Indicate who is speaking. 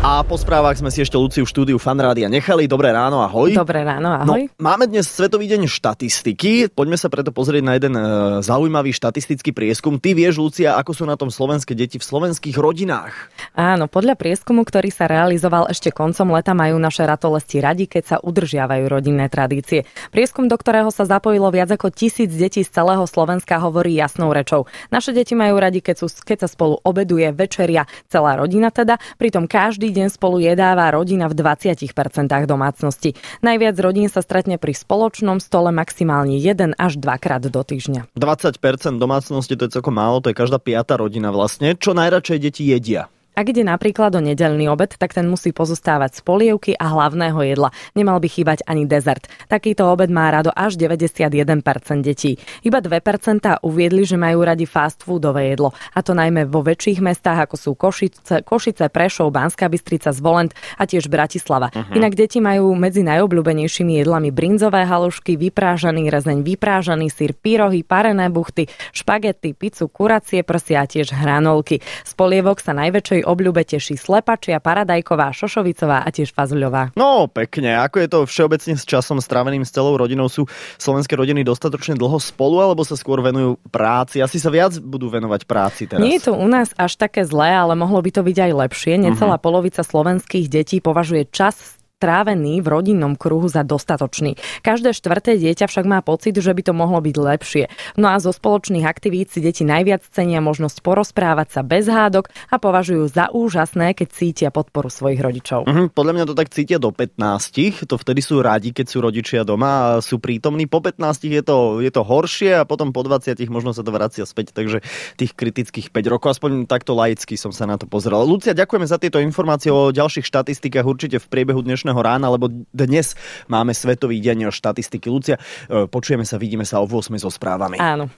Speaker 1: A po správach sme si ešte Luciu v štúdiu Fan Rádia nechali. Dobré ráno, ahoj.
Speaker 2: Dobré ráno, ahoj.
Speaker 1: No, máme dnes Svetový deň štatistiky. Poďme sa preto pozrieť na jeden zaujímavý štatistický prieskum. Ty vieš, Lucia, ako sú na tom slovenské deti v slovenských rodinách?
Speaker 2: Áno, podľa prieskumu, ktorý sa realizoval ešte koncom leta, majú naše ratolesti radi, keď sa udržiavajú rodinné tradície. Prieskum, do ktorého sa zapojilo viac ako 1000 detí z celého Slovenska, hovorí jasnou rečou. Naše deti majú radi, keď sa spolu obeduje, večeria, celá rodina teda, pritom každý deň spolu jedáva rodina v 20% domácnosti. Najviac rodín sa stretne pri spoločnom stole maximálne 1 až 2 krát do týždňa.
Speaker 1: 20% domácnosti, to je celkom málo, to je každá 5. rodina vlastne. Čo najradšej deti jedia?
Speaker 2: Ak ide napríklad o nedeľný obed, tak ten musí pozostávať z polievky a hlavného jedla. Nemal by chýbať ani dezert. Takýto obed má rado až 91% detí. Iba 2% uviedli, že majú radi fast foodové jedlo. A to najmä vo väčších mestách, ako sú Košice, Prešov, Banská Bystrica, Zvolent a tiež Bratislava. Inak deti majú medzi najobľúbenejšími jedlami brinzové halušky, vyprážaný rezeň, vyprážaný syr, pyrohy, parené buchty, špagety, pizzu, kuracie prsia a tiež hranolky. Z polievok sa najväčšej obľúbe teší slepačia, paradajková, šošovicová a tiež fazuľová.
Speaker 1: No pekne, ako je to všeobecne s časom stráveným s celou rodinou? Sú slovenské rodiny dostatočne dlho spolu, alebo sa skôr venujú práci? Asi sa viac budú venovať práci teraz.
Speaker 2: Nie je to u nás až také zlé, ale mohlo by to byť aj lepšie. Necelá polovica slovenských detí považuje čas strávený v rodinnom kruhu za dostatočný. Každé štvrté dieťa však má pocit, že by to mohlo byť lepšie. No a zo spoločných aktivít si deti najviac cenia možnosť porozprávať sa bez hádok a považujú za úžasné, keď cítia podporu svojich rodičov.
Speaker 1: Podľa mňa to tak cítia do 15, to vtedy sú radi, keď sú rodičia doma a sú prítomní. Po 15 je to horšie a potom po 20 možno sa to vracia späť, takže tých kritických 5 rokov, aspoň takto laicky som sa na to pozeral. Lucia, ďakujeme za tieto informácie o ďalších štatistikách určite v priebehu dnešného rána, lebo dnes máme Svetový deň štatistiky. Lucia, počujeme sa, vidíme sa o 8 so správami.
Speaker 2: Áno.